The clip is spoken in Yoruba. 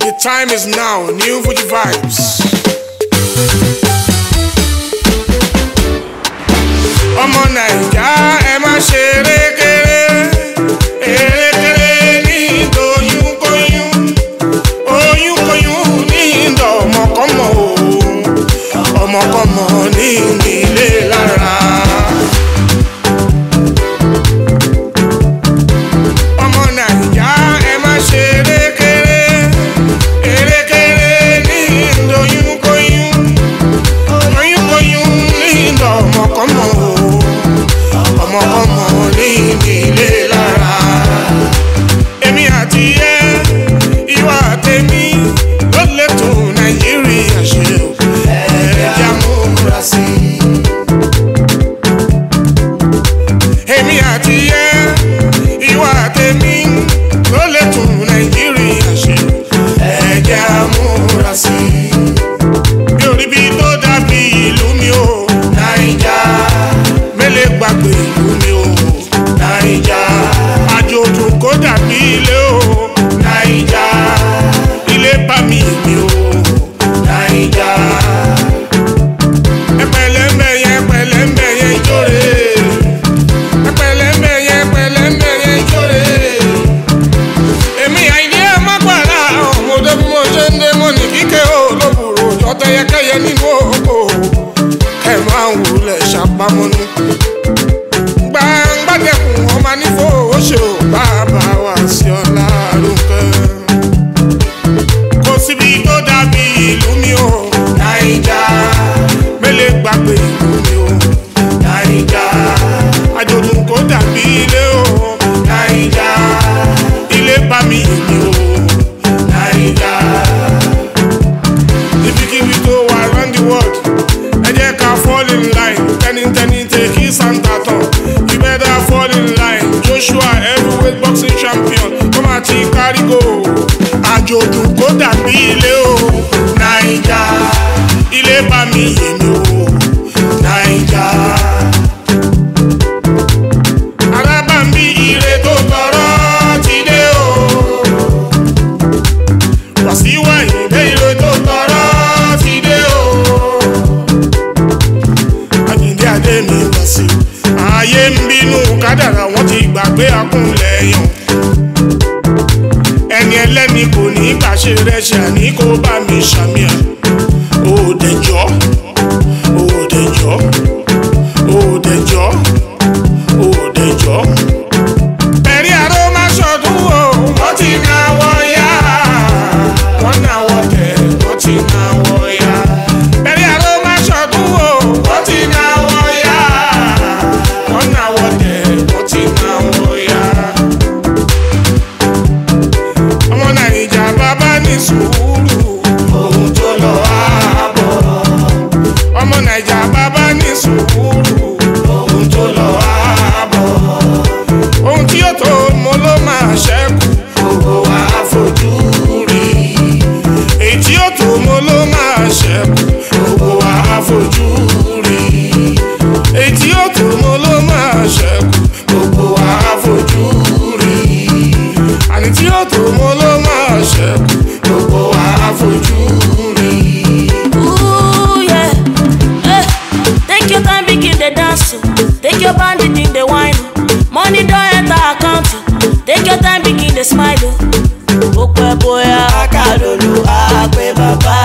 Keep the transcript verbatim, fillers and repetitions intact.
The time is now, new Fuji vibes. Ọmọ Naija ẹ má ṣe rékéré, erékéré ní ìdòyún kóyún, oyún kóyún ní ìdọ̀ ọmọkọ́mọ o, ọmọkọ́mọ ní ìnílé lára. Ọmọ Naija ẹ má ṣe rékéré, erékéré ní ìdòyún kóyún, oyún kóyún ní ìdọ̀ ọmọkọ́mọ o. Ọmọ ní ilé lára. Èmi àti ẹ, ìwà tèmi ló lè tún Nàìjíríà ṣe o. Ẹ̀ẹ́dá múra sí. Èmi àti ẹ, ìwà tèmi ló lè tún Nàìjíríà ṣe o. Ẹ̀ẹ́dá múra sí. Mi ò rí bí tó dàbí ìlú mi o. Naija mélé gbàgbé ìlú mi o. Naija àjòjò kó dàbí ilé o. Naija ilé bá mi mi o. Naija ẹpẹlẹmbẹyẹ ẹpẹlẹmbẹyẹ ìjórè, ẹpẹlẹmbẹyẹ ẹpẹlẹmbẹyẹ ìjórè. Èmi àìní ẹ má gbàrà ọmọdé bí mo ṣe ń dé mọ́ ní kíkẹ́ o lóbùrò jọ́tẹ́yẹkẹ́yẹ nínú oko. Ẹ máa ń wulẹ̀ ṣàpamọ́nú. Gbàngbàdẹ̀kùn ọmọ nífò oṣù bàbá wa sí ọ̀la lókè. Kò síbi tó dàbí ìlú mi o. Naija mélé gbàgbé ìlú mi o. Naija àjòjò kó dàbí ilé o. Naija ilé bá mi mi o. Naija ibikíbi tó wà round the world. Ẹ jẹ́ ká fall in line. Tẹ́nitẹ́ni tèkí Santa tán. You better fall in line. Joshua heavyweight boxing champion. Come on, ti carry go. Àjòjò kó dàbí ilé o. Naija ilé bá mi yèmí o. Naija arábàmbí ire tó tọrọ ti dé o. Wàsíwà ìdè ire tó tọrọ ti dé o. Àyìndé adé mi wá sí. Ayé ń bínú kádàrá wọn ti gbàgbé akúnlẹ̀ yàn. Ẹni ẹlẹ́ni kò ní kàṣe rẹ̀ ṣe àní kó bá mi ṣàmìà. Òdẹjọ́, òdẹjọ́, òdẹjọ́, òdẹjọ́. Ẹ̀rí àró má ṣọdún o, wọ́n ti náwó yá. Wọ́n náwó tẹ̀, wọ́n ti náwó yá. Ẹ̀rí àró má ṣọdún o, wọ́n ti náwó yá. Wọ́n náwó tẹ̀, wọ́n ti náwó yá. Ọmọ Naija bàbá ní sùúrù, ohun tó lọ àbọ̀. Ọmọ Naija bàbá ní sùúrù, ohun tó lọ àbọ̀. Ohun tí yóò tó mo ló máa ṣẹ́kù, gbogbo wa fojú rí. Èyí tí yóò tó mo ló máa ṣẹ́kù, gbogbo wa fojú rí. Èyí tí yóò tó mo ló máa ṣẹ́kù, gbogbo wa fojú rí. Àní tí yóò tó mo ló máa ṣẹ́kù, gbogbo wa fojú rí. Ooh, yeah. Hey, take your time, begin the dance. Take your band, begin the wine. Money don't enter account. Take your time, begin the smile. Okwe boya, akalolu, akwe baba.